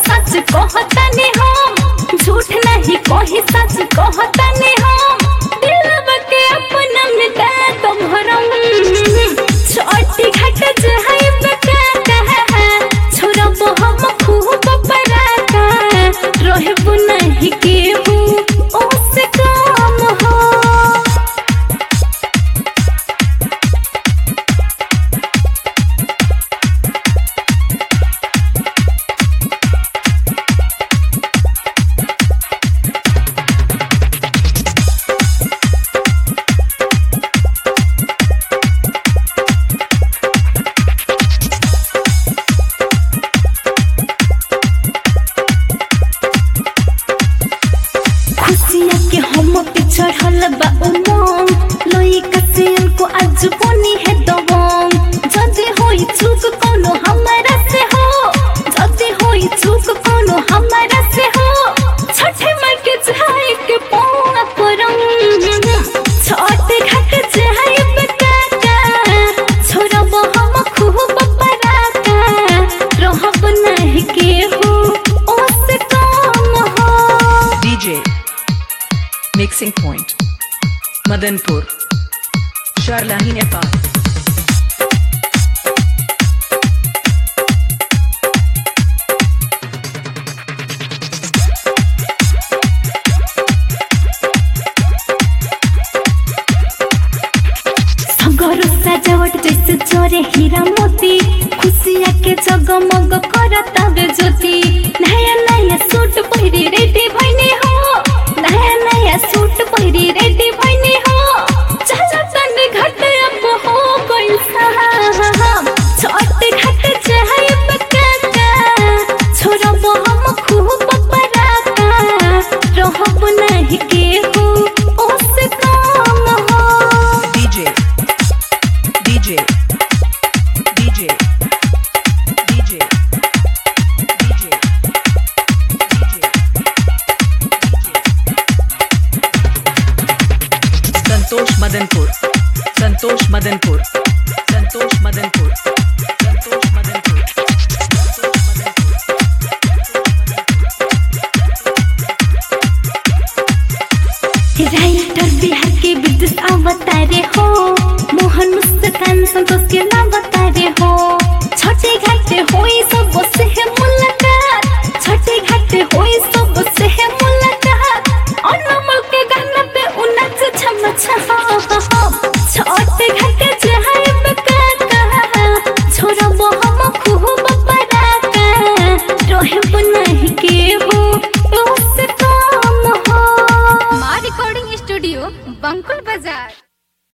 सच कहतनी हम झूठ नहीं कही सच कहतनी हम दिलवा के अपना मिटा तुम्हारम छोटी घाट जहाई बका छोरब हम खूब पराका रहब नहीं केहू ओसे काम हो। चढ़ल बा उमंग लइका से उनको आज बनी है दबंग जदी होई चूक कोनो हमरा से हो जदी होई चूक कोनो हमरा से हो छठे माई के जाए के पौना परंग छोटे घाट जाए बका छोरब हम खूब पराका रहब नहीं केहू ओसे काम हो। DJ Mixing Point Madanpur Sharlahi Nepal सगरो सजावट जैसे चोरे हीरा मोती खुशिया के जगमग करता बे ज्योति नया नया सूट पहिरी रेडी भइने हो नया नया सूट पहिरी रेडी भइने हो चला तने घाट अब हो गइल साहब छोटे घाट चाहे बका छोरब हम खूब पराका रहब नहीं केहू ओसे काम हो। DJ DJ DJ DJ DJ Santosh Madanpur Santosh Madanpur Santosh Madanpur Santosh Madanpur writer Bihar के विद्युत अवतारे हो मोहन मुस्कान संतोष के नाम बतारे हो छोटे घाटे होई सब से है मुलाकात छोटे घाटे होई सब से है मुलाकात अनमोल के गाना पे उनाच छम छम छोटे घाटे जाए बका छोरब हम खूब पराका रहब नहीं केहू ओसे काम हो। माँ रिकॉर्डिंग स्टूडियो बंकुल बाजार।